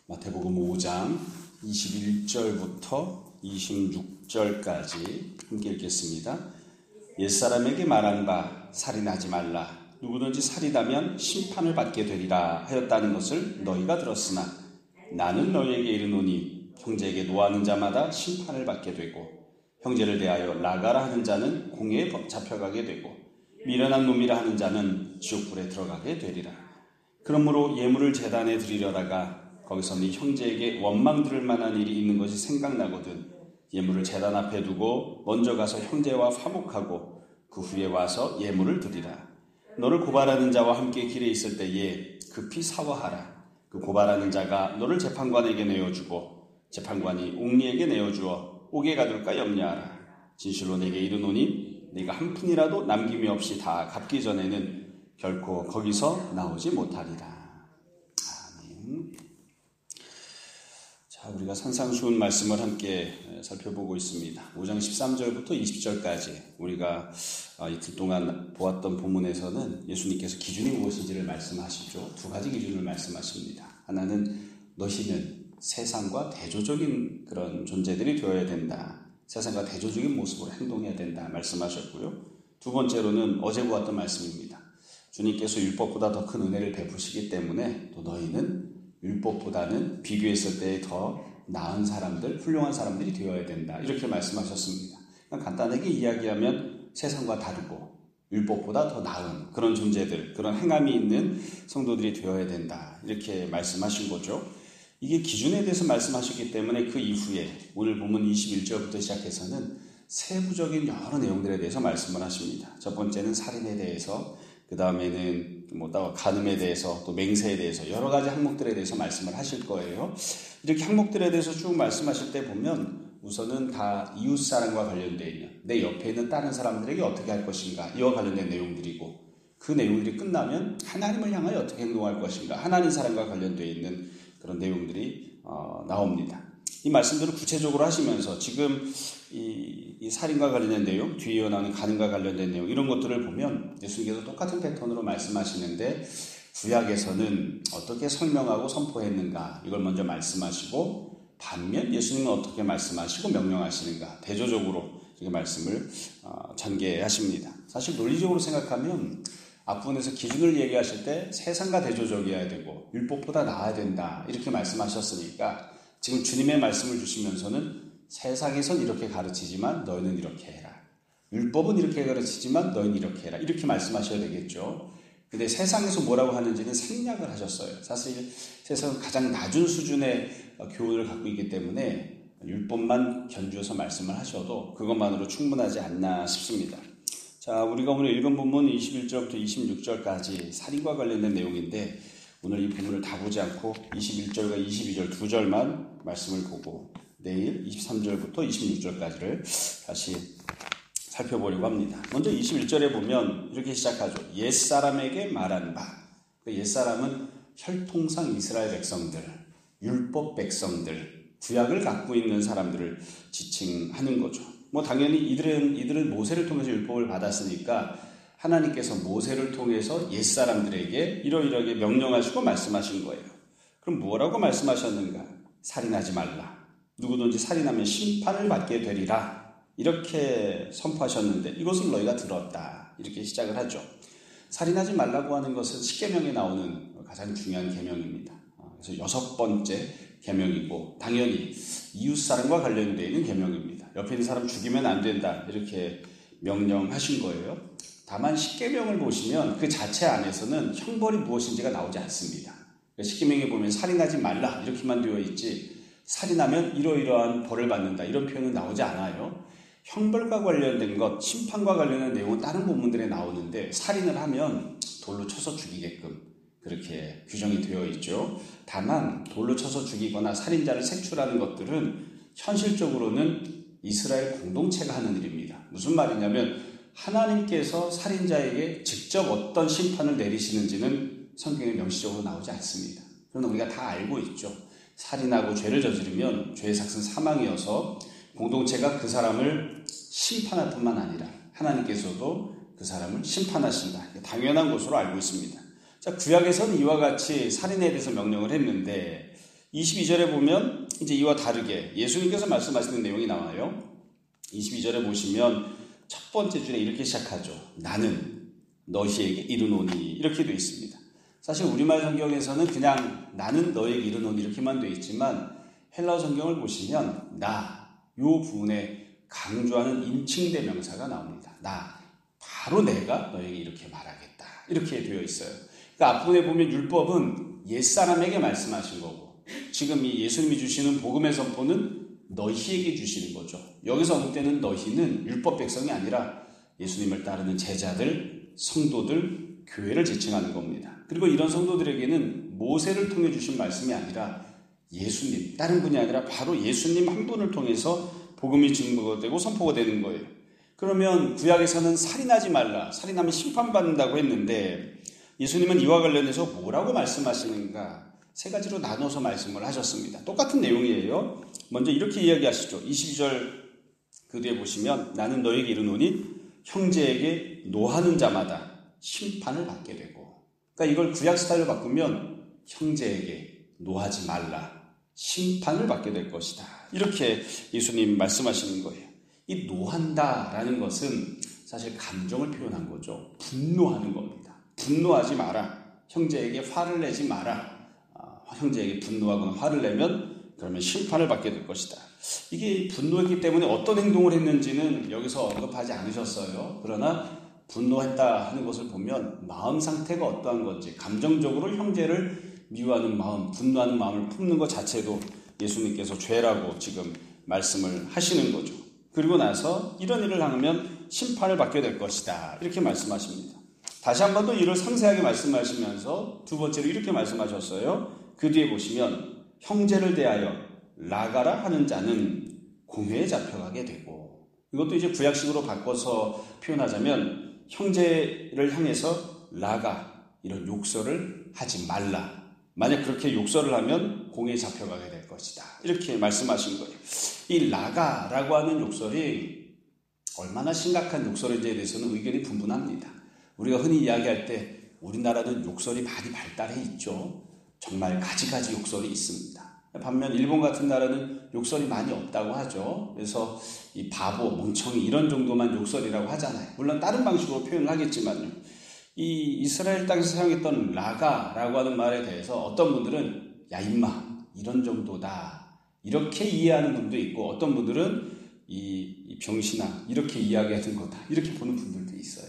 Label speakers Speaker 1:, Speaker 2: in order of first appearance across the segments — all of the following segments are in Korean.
Speaker 1: 마태복음 5장 21절부터 26절까지 함께 읽겠습니다. 옛사람에게 말한 바 살인하지 말라. 누구든지 살인하면 심판을 받게 되리라 하였다는 것을 너희가 들었으나 나는 너희에게 이르노니 형제에게 노하는 자마다 심판을 받게 되고 형제를 대하여 나가라 하는 자는 공회에 잡혀가게 되고 미련한 놈이라 하는 자는 지옥불에 들어가게 되리라. 그러므로 예물을 제단에 드리려다가 거기서 네 형제에게 원망 들을 만한 일이 있는 것이 생각나거든 예물을 제단 앞에 두고 먼저 가서 형제와 화목하고 그 후에 와서 예물을 드리라. 너를 고발하는 자와 함께 길에 있을 때에 급히 사과하라. 그 고발하는 자가 너를 재판관에게 내어주고 재판관이 옥리에게 내어주어 옥에 가둘까 염려하라. 진실로 내게 이르노니 네가 한 푼이라도 남김이 없이 다 갚기 전에는 결코 거기서 나오지 못하리라. 아멘. 자, 우리가 산상수훈 말씀을 함께 살펴보고 있습니다. 5장 13절부터 20절까지 우리가 이틀 동안 보았던 본문에서는 예수님께서 기준이 무엇인지를 말씀하시죠. 두 가지 기준을 말씀하십니다. 하나는 너희는 세상과 대조적인 그런 존재들이 되어야 된다. 세상과 대조적인 모습으로 행동해야 된다 말씀하셨고요. 두 번째로는 어제 보았던 말씀입니다. 주님께서 율법보다 더 큰 은혜를 베푸시기 때문에 또 너희는 율법보다는 비교했을 때 더 나은 사람들, 훌륭한 사람들이 되어야 된다. 이렇게 말씀하셨습니다. 간단하게 이야기하면 세상과 다르고 율법보다 더 나은 그런 존재들, 그런 행함이 있는 성도들이 되어야 된다. 이렇게 말씀하신 거죠. 이게 기준에 대해서 말씀하셨기 때문에 그 이후에 오늘 본문 21절부터 시작해서는 세부적인 여러 내용들에 대해서 말씀을 하십니다. 첫 번째는 살인에 대해서, 그 다음에는 간음에 대해서, 또 맹세에 대해서 여러 가지 항목들에 대해서 말씀을 하실 거예요. 이렇게 항목들에 대해서 쭉 말씀하실 때 보면 우선은 다 이웃사랑과 관련되어 있는, 내 옆에 있는 다른 사람들에게 어떻게 할 것인가, 이와 관련된 내용들이고, 그 내용들이 끝나면 하나님을 향하여 어떻게 행동할 것인가, 하나님 사랑과 관련되어 있는 그런 내용들이 나옵니다. 이 말씀들을 구체적으로 하시면서 지금 이 살인과 관련된 내용, 뒤에 나오는 간음과 관련된 내용, 이런 것들을 보면 예수님께서 똑같은 패턴으로 말씀하시는데 구약에서는 어떻게 설명하고 선포했는가, 이걸 먼저 말씀하시고 반면 예수님은 어떻게 말씀하시고 명령하시는가, 대조적으로 이 말씀을 전개하십니다. 사실 논리적으로 생각하면 앞부분에서 기준을 얘기하실 때 세상과 대조적이어야 되고 율법보다 나아야 된다 이렇게 말씀하셨으니까 지금 주님의 말씀을 주시면서는 세상에선 이렇게 가르치지만 너희는 이렇게 해라. 율법은 이렇게 가르치지만 너희는 이렇게 해라. 이렇게 말씀하셔야 되겠죠. 근데 세상에서 뭐라고 하는지는 생략을 하셨어요. 사실 세상은 가장 낮은 수준의 교훈을 갖고 있기 때문에 율법만 견주어서 말씀을 하셔도 그것만으로 충분하지 않나 싶습니다. 자, 우리가 오늘 읽은 본문 21절부터 26절까지 살인과 관련된 내용인데 오늘 이 본문을 다 보지 않고 21절과 22절 두 절만 말씀을 보고 내일 23절부터 26절까지를 다시 살펴보려고 합니다. 먼저 21절에 보면 이렇게 시작하죠. 옛사람에게 말한 바. 그 옛사람은 혈통상 이스라엘 백성들, 율법 백성들, 구약을 갖고 있는 사람들을 지칭하는 거죠. 당연히 이들은 모세를 통해서 율법을 받았으니까 하나님께서 모세를 통해서 옛사람들에게 이러이러하게 명령하시고 말씀하신 거예요. 그럼 뭐라고 말씀하셨는가? 살인하지 말라. 누구든지 살인하면 심판을 받게 되리라. 이렇게 선포하셨는데 이것을 너희가 들었다. 이렇게 시작을 하죠. 살인하지 말라고 하는 것은 십계명에 나오는 가장 중요한 계명입니다. 그래서 6번째 계명이고 당연히 이웃사랑과 관련되어 있는 계명입니다. 옆에 있는 사람 죽이면 안 된다 이렇게 명령하신 거예요. 다만 십계명을 보시면 그 자체 안에서는 형벌이 무엇인지가 나오지 않습니다. 십계명에 보면 살인하지 말라 이렇게만 되어 있지 살인하면 이러이러한 벌을 받는다 이런 표현은 나오지 않아요. 형벌과 관련된 것, 심판과 관련된 내용은 다른 본문들에 나오는데 살인을 하면 돌로 쳐서 죽이게끔 그렇게 규정이 되어 있죠. 다만 돌로 쳐서 죽이거나 살인자를 색출하는 것들은 현실적으로는 이스라엘 공동체가 하는 일입니다. 무슨 말이냐면 하나님께서 살인자에게 직접 어떤 심판을 내리시는지는 성경에 명시적으로 나오지 않습니다. 그러나 우리가 다 알고 있죠. 살인하고 죄를 저지르면 죄의 삭은 사망이어서 공동체가 그 사람을 심판할 뿐만 아니라 하나님께서도 그 사람을 심판하신다. 당연한 것으로 알고 있습니다. 자, 구약에서는 이와 같이 살인에 대해서 명령을 했는데 22절에 보면 이제 이와 다르게 예수님께서 말씀하시는 내용이 나와요. 22절에 보시면 첫 번째 줄에 이렇게 시작하죠. 나는 너희에게 이르노니 이렇게 되어 있습니다. 사실 우리말 성경에서는 그냥 나는 너희에게 이르노니 이렇게만 되어 있지만 헬라어 성경을 보시면 요 부분에 강조하는 인칭대명사가 나옵니다. 바로 내가 너에게 이렇게 말하겠다. 이렇게 되어 있어요. 그러니까 앞부분에 보면 율법은 옛사람에게 말씀하신 거고 지금 이 예수님이 주시는 복음의 선포는 너희에게 주시는 거죠. 여기서 언급되는 너희는 율법 백성이 아니라 예수님을 따르는 제자들, 성도들, 교회를 지칭하는 겁니다. 그리고 이런 성도들에게는 모세를 통해 주신 말씀이 아니라 예수님, 다른 분이 아니라 바로 예수님 한 분을 통해서 복음이 증거가 되고 선포가 되는 거예요. 그러면 구약에서는 살인하지 말라, 살인하면 심판받는다고 했는데 예수님은 이와 관련해서 뭐라고 말씀하시는가? 세 가지로 나눠서 말씀을 하셨습니다. 똑같은 내용이에요. 먼저 이렇게 이야기하시죠. 22절 그 뒤에 보시면 나는 너에게 이르노니 형제에게 노하는 자마다 심판을 받게 되고, 그러니까 이걸 구약 스타일로 바꾸면 형제에게 노하지 말라, 심판을 받게 될 것이다. 이렇게 예수님 말씀하시는 거예요. 이 노한다라는 것은 사실 감정을 표현한 거죠. 분노하는 겁니다. 분노하지 마라. 형제에게 화를 내지 마라. 형제에게 분노하거나 화를 내면 그러면 심판을 받게 될 것이다. 이게 분노했기 때문에 어떤 행동을 했는지는 여기서 언급하지 않으셨어요. 그러나 분노했다 하는 것을 보면 마음 상태가 어떠한 건지, 감정적으로 형제를 미워하는 마음, 분노하는 마음을 품는 것 자체도 예수님께서 죄라고 지금 말씀을 하시는 거죠. 그리고 나서 이런 일을 당하면 심판을 받게 될 것이다. 이렇게 말씀하십니다. 다시 한 번 더 이를 상세하게 말씀하시면서 두 번째로 이렇게 말씀하셨어요. 그 뒤에 보시면 형제를 대하여 라가라 하는 자는 공회에 잡혀가게 되고, 이것도 이제 구약식으로 바꿔서 표현하자면 형제를 향해서 라가, 이런 욕설을 하지 말라. 만약 그렇게 욕설을 하면 공회에 잡혀가게 될 것이다. 이렇게 말씀하신 거예요. 이 라가라고 하는 욕설이 얼마나 심각한 욕설인지에 대해서는 의견이 분분합니다. 우리가 흔히 이야기할 때 우리나라는 욕설이 많이 발달해 있죠. 정말 가지가지 욕설이 있습니다. 반면 일본 같은 나라는 욕설이 많이 없다고 하죠. 그래서 이 바보, 멍청이 이런 정도만 욕설이라고 하잖아요. 물론 다른 방식으로 표현을 하겠지만요. 이 이스라엘 땅에서 사용했던 라가라고 하는 말에 대해서 어떤 분들은 야 임마 이런 정도다 이렇게 이해하는 분도 있고, 어떤 분들은 이 병신아 이렇게 이야기하는 거다 이렇게 보는 분들도 있어요.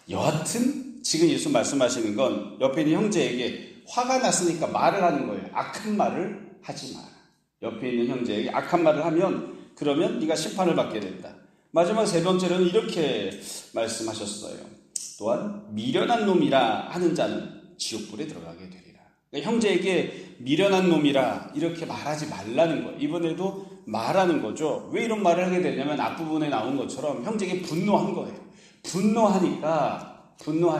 Speaker 1: 여하튼 지금 예수 말씀하시는 건 옆에 있는 형제에게 화가 났으니까 말을 하는 거예요. 악한 말을 하지 마라. 옆에 있는 형제에게 악한 말을 하면 그러면 네가 심판을 받게 된다. 마지막 세 번째로는 이렇게 말씀하셨어요. 또한 미련한 놈이라 하는 자는 지옥불에 들어가게 되리라. 그러니까 형제에게 미련한 놈이라 이렇게 말하지 말라는 거예요. 이번에도 말하는 거죠. 왜 이런 말을 하게 되냐면 앞부분에 나온 것처럼 형제에게 분노한 거예요. 분노하니까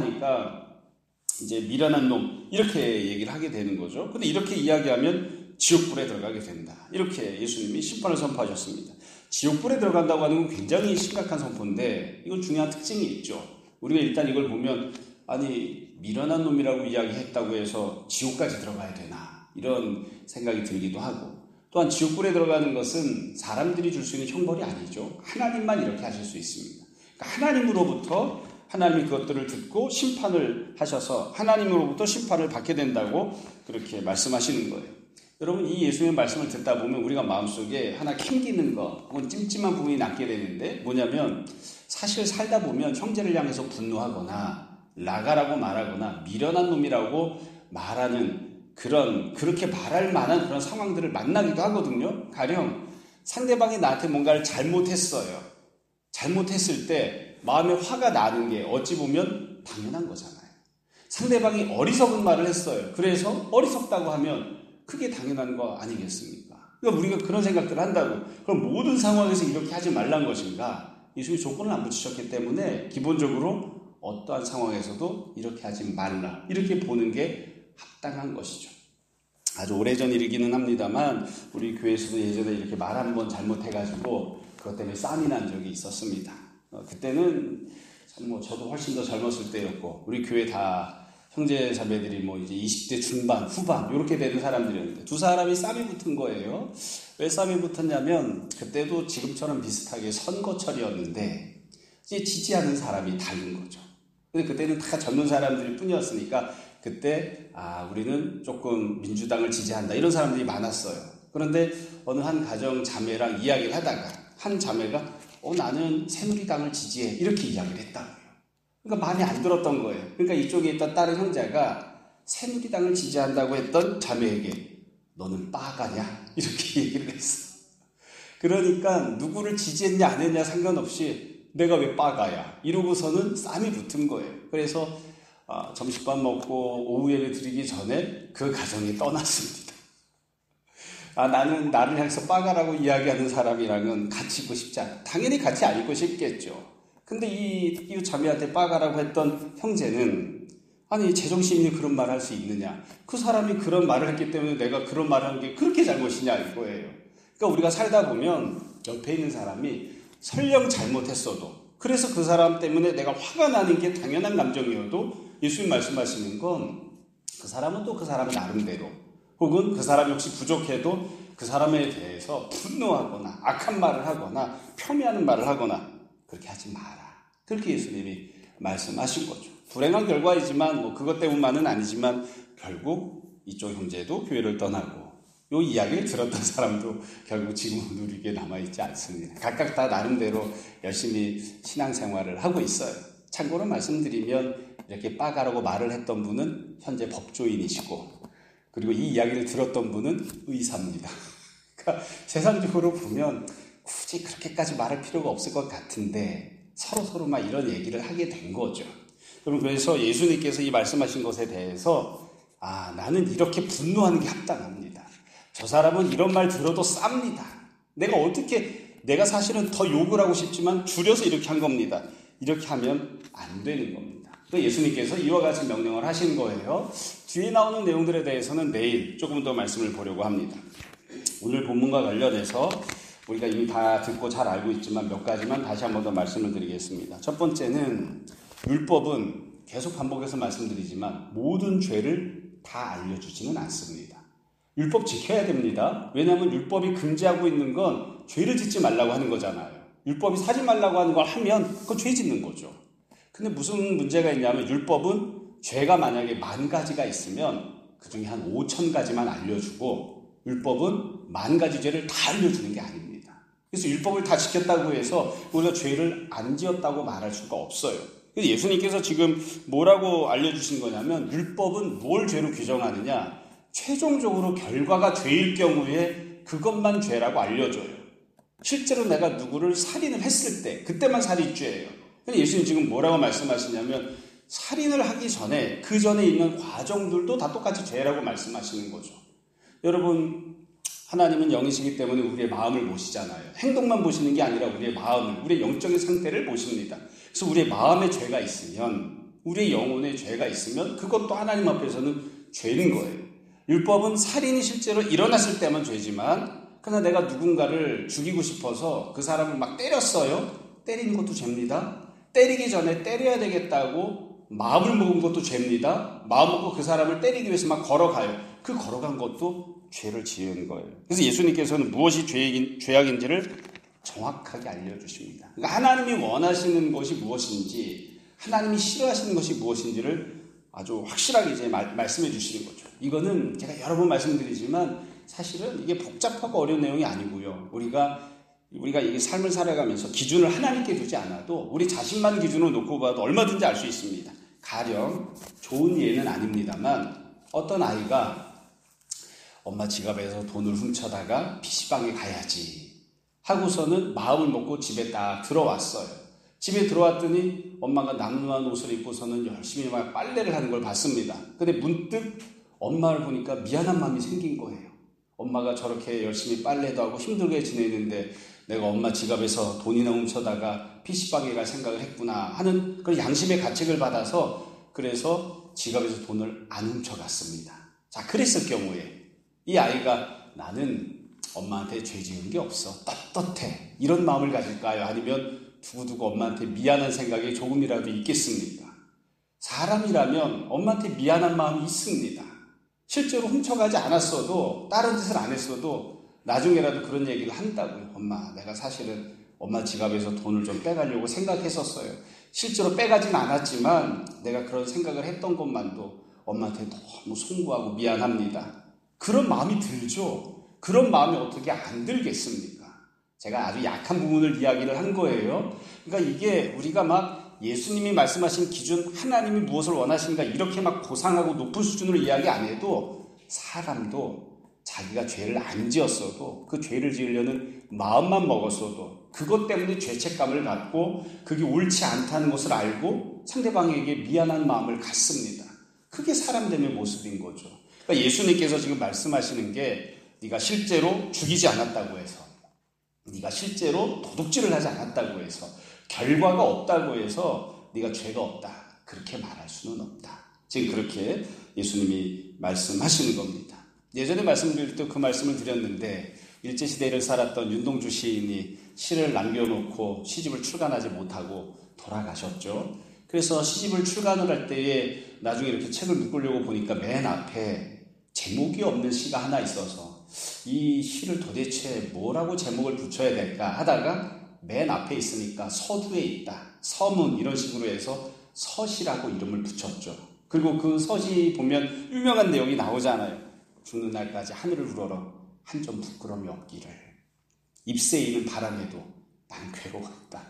Speaker 1: 이제 미련한 놈 이렇게 얘기를 하게 되는 거죠. 근데 이렇게 이야기하면 지옥불에 들어가게 된다. 이렇게 예수님이 심판을 선포하셨습니다. 지옥불에 들어간다고 하는 건 굉장히 심각한 선포인데 이건 중요한 특징이 있죠. 우리가 일단 이걸 보면 아니 미련한 놈이라고 이야기했다고 해서 지옥까지 들어가야 되나 이런 생각이 들기도 하고, 또한 지옥불에 들어가는 것은 사람들이 줄 수 있는 형벌이 아니죠. 하나님만 이렇게 하실 수 있습니다. 그러니까 하나님으로부터 하나님이 그것들을 듣고 심판을 하셔서 하나님으로부터 심판을 받게 된다고 그렇게 말씀하시는 거예요. 여러분 이 예수님의 말씀을 듣다 보면 우리가 마음속에 하나 캥기는 거 혹은 찜찜한 부분이 남게 되는데 뭐냐면, 사실 살다 보면 형제를 향해서 분노하거나 라가라고 말하거나 미련한 놈이라고 말하는 그렇게 말할 만한 그런 상황들을 만나기도 하거든요. 가령 상대방이 나한테 뭔가를 잘못했어요. 잘못했을 때 마음에 화가 나는 게 어찌 보면 당연한 거잖아요. 상대방이 어리석은 말을 했어요. 그래서 어리석다고 하면 그게 당연한 거 아니겠습니까? 그러니까 우리가 그런 생각들을 한다고. 그럼 모든 상황에서 이렇게 하지 말란 것인가? 예수님이 조건을 안 붙이셨기 때문에 기본적으로 어떠한 상황에서도 이렇게 하지 말라. 이렇게 보는 게 합당한 것이죠. 아주 오래전 일이기는 합니다만 우리 교회에서도 예전에 이렇게 말 한 번 잘못해가지고 그것 때문에 싸움이 난 적이 있었습니다. 그때는 참 저도 훨씬 더 젊었을 때였고 우리 교회 다 형제 자매들이 뭐 이제 20대 중반, 후반 이렇게 되는 사람들이었는데 두 사람이 쌈이 붙은 거예요. 왜 쌈이 붙었냐면 그때도 지금처럼 비슷하게 선거철이었는데 이제 지지하는 사람이 다른 거죠. 근데 그때는 다 젊은 사람들 뿐이었으니까 그때 우리는 조금 민주당을 지지한다 이런 사람들이 많았어요. 그런데 어느 한 가정 자매랑 이야기를 하다가 한 자매가 나는 새누리당을 지지해 이렇게 이야기를 했다고요. 그러니까 마음에 안 들었던 거예요. 그러니까 이쪽에 있던 다른 형제가 새누리당을 지지한다고 했던 자매에게 너는 빠가냐 이렇게 얘기를 했어. 그러니까 누구를 지지했냐 안 했냐 상관없이 내가 왜 빠가야 이러고서는 쌈이 붙은 거예요. 그래서 점심밥 먹고 오후 예배 드리기 전에 그 가정이 떠났습니다. 나는 나를 향해서 빠가라고 이야기하는 사람이랑은 같이 있고 싶지 않아. 당연히 같이 안 있고 싶겠죠. 근데 이 자매한테 빠가라고 했던 형제는 아니 제정신이 그런 말을 할 수 있느냐. 그 사람이 그런 말을 했기 때문에 내가 그런 말을 한 게 그렇게 잘못이냐 이거예요. 그러니까 우리가 살다 보면 옆에 있는 사람이 설령 잘못했어도 그래서 그 사람 때문에 내가 화가 나는 게 당연한 감정이어도 예수님 말씀하시는 건 그 사람은 또 그 사람 나름대로 혹은 그 사람 역시 부족해도 그 사람에 대해서 분노하거나 악한 말을 하거나 폄훼하는 말을 하거나 그렇게 하지 마라. 그렇게 예수님이 말씀하신 거죠. 불행한 결과이지만 뭐 그것 때문만은 아니지만 결국 이쪽 형제도 교회를 떠나고 이 이야기를 들었던 사람도 결국 지금은 우리에게 남아있지 않습니다. 각각 다 나름대로 열심히 신앙생활을 하고 있어요. 참고로 말씀드리면 이렇게 빠가라고 말을 했던 분은 현재 법조인이시고 그리고 이 이야기를 들었던 분은 의사입니다. 그러니까 세상적으로 보면 굳이 그렇게까지 말할 필요가 없을 것 같은데 서로 막 이런 얘기를 하게 된 거죠. 여러분 그래서 예수님께서 이 말씀하신 것에 대해서 나는 이렇게 분노하는 게 합당합니다. 저 사람은 이런 말 들어도 쌉니다. 내가 사실은 더 욕을 하고 싶지만 줄여서 이렇게 한 겁니다. 이렇게 하면 안 되는 겁니다. 또 예수님께서 이와 같이 명령을 하신 거예요. 뒤에 나오는 내용들에 대해서는 내일 조금 더 말씀을 보려고 합니다. 오늘 본문과 관련해서 우리가 이미 다 듣고 잘 알고 있지만 몇 가지만 다시 한 번 더 말씀을 드리겠습니다. 첫 번째는 율법은 계속 반복해서 말씀드리지만 모든 죄를 다 알려주지는 않습니다. 율법 지켜야 됩니다. 왜냐하면 율법이 금지하고 있는 건 죄를 짓지 말라고 하는 거잖아요. 율법이 사지 말라고 하는 걸 하면 그건 죄 짓는 거죠. 근데 무슨 문제가 있냐면 율법은 죄가 만약에 10,000가지가 있으면 그 중에 한 5,000가지만 알려주고 율법은 10,000가지 죄를 다 알려주는 게 아닙니다. 그래서 율법을 다 지켰다고 해서 우리가 죄를 안 지었다고 말할 수가 없어요. 그래서 예수님께서 지금 뭐라고 알려주신 거냐면 율법은 뭘 죄로 규정하느냐 최종적으로 결과가 죄일 경우에 그것만 죄라고 알려줘요. 실제로 내가 누구를 살인을 했을 때 그때만 살인죄예요. 근데 예수님 지금 뭐라고 말씀하시냐면 살인을 하기 전에 그 전에 있는 과정들도 다 똑같이 죄라고 말씀하시는 거죠. 여러분 하나님은 영이시기 때문에 우리의 마음을 보시잖아요. 행동만 보시는 게 아니라 우리의 마음을, 우리의 영적인 상태를 보십니다. 그래서 우리의 마음에 죄가 있으면, 우리의 영혼에 죄가 있으면 그것도 하나님 앞에서는 죄인 거예요. 율법은 살인이 실제로 일어났을 때만 죄지만 그러나 내가 누군가를 죽이고 싶어서 그 사람을 막 때렸어요. 때리는 것도 죄입니다. 때리기 전에 때려야 되겠다고 마음을 먹은 것도 죄입니다. 마음 먹고 그 사람을 때리기 위해서 막 걸어가요. 그 걸어간 것도 죄를 지은 거예요. 그래서 예수님께서는 무엇이 죄악인지를 정확하게 알려주십니다. 그러니까 하나님이 원하시는 것이 무엇인지, 하나님이 싫어하시는 것이 무엇인지를 아주 확실하게 이제 말씀해 주시는 거죠. 이거는 제가 여러 번 말씀드리지만 사실은 이게 복잡하고 어려운 내용이 아니고요. 우리가 이 삶을 살아가면서 기준을 하나님께 두지 않아도 우리 자신만 기준으로 놓고 봐도 얼마든지 알 수 있습니다. 가령 좋은 예는 아닙니다만 어떤 아이가 엄마 지갑에서 돈을 훔쳐다가 PC방에 가야지 하고서는 마음을 먹고 집에 딱 들어왔어요. 집에 들어왔더니 엄마가 낭만한 옷을 입고서는 열심히 막 빨래를 하는 걸 봤습니다. 근데 문득 엄마를 보니까 미안한 마음이 생긴 거예요. 엄마가 저렇게 열심히 빨래도 하고 힘들게 지내는데 내가 엄마 지갑에서 돈이나 훔쳐다가 PC방에 갈 생각을 했구나 하는 그런 양심의 가책을 받아서 그래서 지갑에서 돈을 안 훔쳐갔습니다. 자, 그랬을 경우에 이 아이가 나는 엄마한테 죄 지은 게 없어. 떳떳해. 이런 마음을 가질까요? 아니면 두고두고 엄마한테 미안한 생각이 조금이라도 있겠습니까? 사람이라면 엄마한테 미안한 마음이 있습니다. 실제로 훔쳐가지 않았어도, 다른 짓을 안 했어도 나중에라도 그런 얘기를 한다고요. 엄마, 내가 사실은 엄마 지갑에서 돈을 좀 빼가려고 생각했었어요. 실제로 빼가진 않았지만 내가 그런 생각을 했던 것만도 엄마한테 너무 송구하고 미안합니다. 그런 마음이 들죠. 그런 마음이 어떻게 안 들겠습니까? 제가 아주 약한 부분을 이야기를 한 거예요. 그러니까 이게 우리가 막 예수님이 말씀하신 기준, 하나님이 무엇을 원하시는가 이렇게 막 고상하고 높은 수준으로 이야기 안 해도 사람도 자기가 죄를 안 지었어도 그 죄를 지으려는 마음만 먹었어도 그것 때문에 죄책감을 갖고 그게 옳지 않다는 것을 알고 상대방에게 미안한 마음을 갖습니다. 그게 사람됨의 모습인 거죠. 그러니까 예수님께서 지금 말씀하시는 게 네가 실제로 죽이지 않았다고 해서, 네가 실제로 도둑질을 하지 않았다고 해서, 결과가 없다고 해서 네가 죄가 없다, 그렇게 말할 수는 없다. 지금 그렇게 예수님이 말씀하시는 겁니다. 예전에 말씀드릴 때 그 말씀을 드렸는데, 일제시대를 살았던 윤동주 시인이 시를 남겨놓고 시집을 출간하지 못하고 돌아가셨죠. 그래서 시집을 출간을 할 때에 나중에 이렇게 책을 묶으려고 보니까 맨 앞에 제목이 없는 시가 하나 있어서 이 시를 도대체 뭐라고 제목을 붙여야 될까 하다가 맨 앞에 있으니까 서두에 있다, 서문, 이런 식으로 해서 서시라고 이름을 붙였죠. 그리고 그 서시 보면 유명한 내용이 나오잖아요. 죽는 날까지 하늘을 우러러 한 점 부끄러움이 없기를, 잎새 이는 바람에도 난 괴로웠다.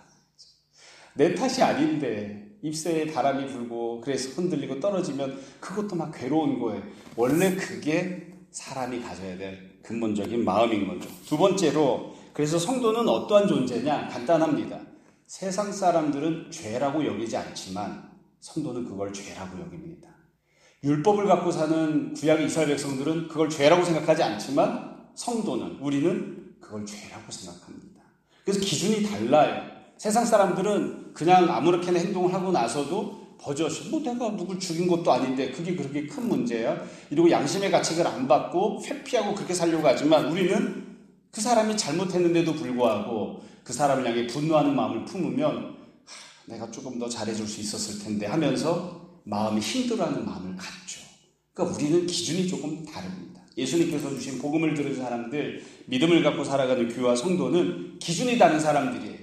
Speaker 1: 내 탓이 아닌데 잎새에 바람이 불고 그래서 흔들리고 떨어지면 그것도 막 괴로운 거예요. 원래 그게 사람이 가져야 될 근본적인 마음인 거죠. 두 번째로, 그래서 성도는 어떠한 존재냐? 간단합니다. 세상 사람들은 죄라고 여기지 않지만 성도는 그걸 죄라고 여깁니다. 율법을 갖고 사는 구약의 이스라엘 백성들은 그걸 죄라고 생각하지 않지만 성도는, 우리는 그걸 죄라고 생각합니다. 그래서 기준이 달라요. 세상 사람들은 그냥 아무렇게나 행동을 하고 나서도 버젓이 뭐 내가 누굴 죽인 것도 아닌데 그게 그렇게 큰 문제야? 이러고 양심의 가책을 안 받고 회피하고 그렇게 살려고 하지만 우리는 그 사람이 잘못했는데도 불구하고 그 사람을 향해 분노하는 마음을 품으면 내가 조금 더 잘해줄 수 있었을 텐데 하면서 마음이 힘들어하는 마음을 갖죠. 그러니까 우리는 기준이 조금 다릅니다. 예수님께서 주신 복음을 들은 사람들, 믿음을 갖고 살아가는 교회와 성도는 기준이 다른 사람들이에요.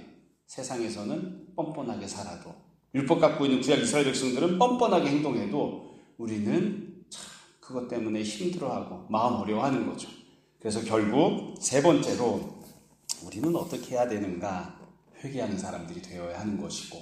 Speaker 1: 세상에서는 뻔뻔하게 살아도, 율법 갖고 있는 구약 이스라엘 백성들은 뻔뻔하게 행동해도 우리는 참 그것 때문에 힘들어하고 마음 어려워하는 거죠. 그래서 결국 세 번째로 우리는 어떻게 해야 되는가? 회개하는 사람들이 되어야 하는 것이고,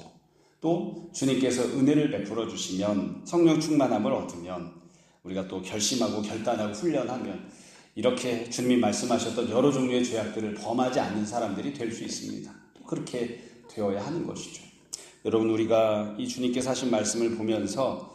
Speaker 1: 또 주님께서 은혜를 베풀어 주시면, 성령 충만함을 얻으면 우리가 또 결심하고 결단하고 훈련하면 이렇게 주님이 말씀하셨던 여러 종류의 죄악들을 범하지 않는 사람들이 될 수 있습니다. 또 그렇게 되어야 하는 것이죠. 여러분, 우리가 이 주님께서 하신 말씀을 보면서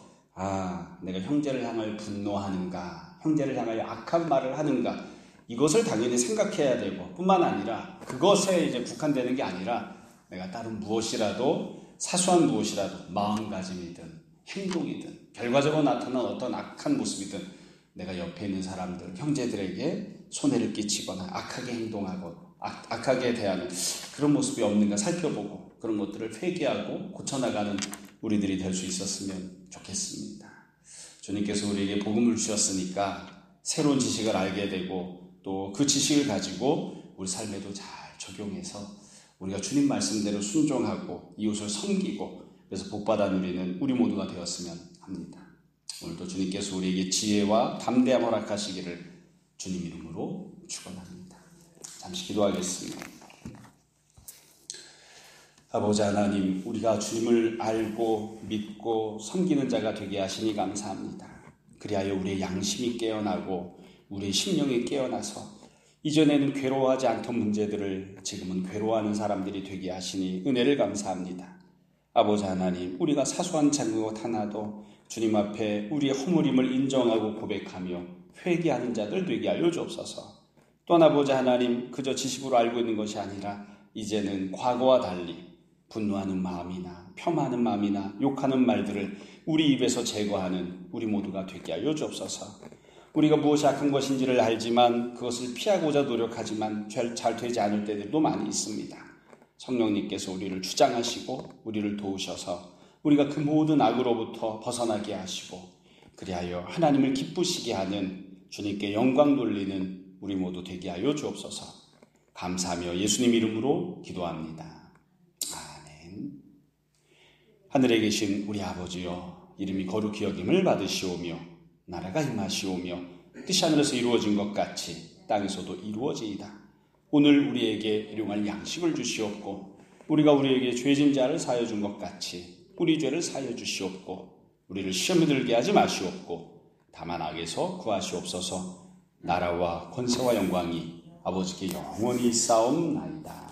Speaker 1: 내가 형제를 향하여 분노하는가, 형제를 향하여 악한 말을 하는가, 이것을 당연히 생각해야 되고, 뿐만 아니라 그것에 이제 국한되는 게 아니라 내가 다른 무엇이라도, 사소한 무엇이라도, 마음가짐이든 행동이든 결과적으로 나타난 어떤 악한 모습이든 내가 옆에 있는 사람들, 형제들에게 손해를 끼치거나 악하게 행동하고 악하게 대하는 그런 모습이 없는가 살펴보고 그런 것들을 회개하고 고쳐나가는 우리들이 될 수 있었으면 좋겠습니다. 주님께서 우리에게 복음을 주셨으니까 새로운 지식을 알게 되고 또 그 지식을 가지고 우리 삶에도 잘 적용해서 우리가 주님 말씀대로 순종하고 이웃을 섬기고 그래서 복받아 누리는 우리 모두가 되었으면 합니다. 오늘도 주님께서 우리에게 지혜와 담대함 허락하시기를 주님 이름으로 축원합니다. 잠시 기도하겠습니다. 아버지 하나님, 우리가 주님을 알고 믿고 섬기는 자가 되게 하시니 감사합니다. 그리하여 우리의 양심이 깨어나고 우리의 심령이 깨어나서 이전에는 괴로워하지 않던 문제들을 지금은 괴로워하는 사람들이 되게 하시니 은혜를 감사합니다. 아버지 하나님, 우리가 사소한 잘못 하나도 주님 앞에 우리의 허물임을 인정하고 고백하며 회개하는 자들 되게 하여 주옵소서. 또한 아버지 하나님, 그저 지식으로 알고 있는 것이 아니라 이제는 과거와 달리 분노하는 마음이나 폄하하는 마음이나 욕하는 말들을 우리 입에서 제거하는 우리 모두가 되게 하여 주옵소서. 우리가 무엇이 악한 것인지를 알지만 그것을 피하고자 노력하지만 잘 되지 않을 때들도 많이 있습니다. 성령님께서 우리를 주장하시고 우리를 도우셔서 우리가 그 모든 악으로부터 벗어나게 하시고 그리하여 하나님을 기쁘시게 하는 주님께 영광 돌리는 우리 모두 되게 하여 주옵소서. 감사하며 예수님 이름으로 기도합니다. 아멘. 하늘에 계신 우리 아버지여, 이름이 거룩히 여김을 받으시오며 나라가 임하시오며 뜻이 하늘에서 이루어진 것 같이 땅에서도 이루어지이다. 오늘 우리에게 일용할 양식을 주시옵고 우리가 우리에게 죄진 자를 사하여 준 것 같이 우리 죄를 사하여 주시옵고 우리를 시험에 들게 하지 마시옵고 다만 악에서 구하시옵소서. 나라와 권세와 영광이 아버지께 영원히 있사옵나이다.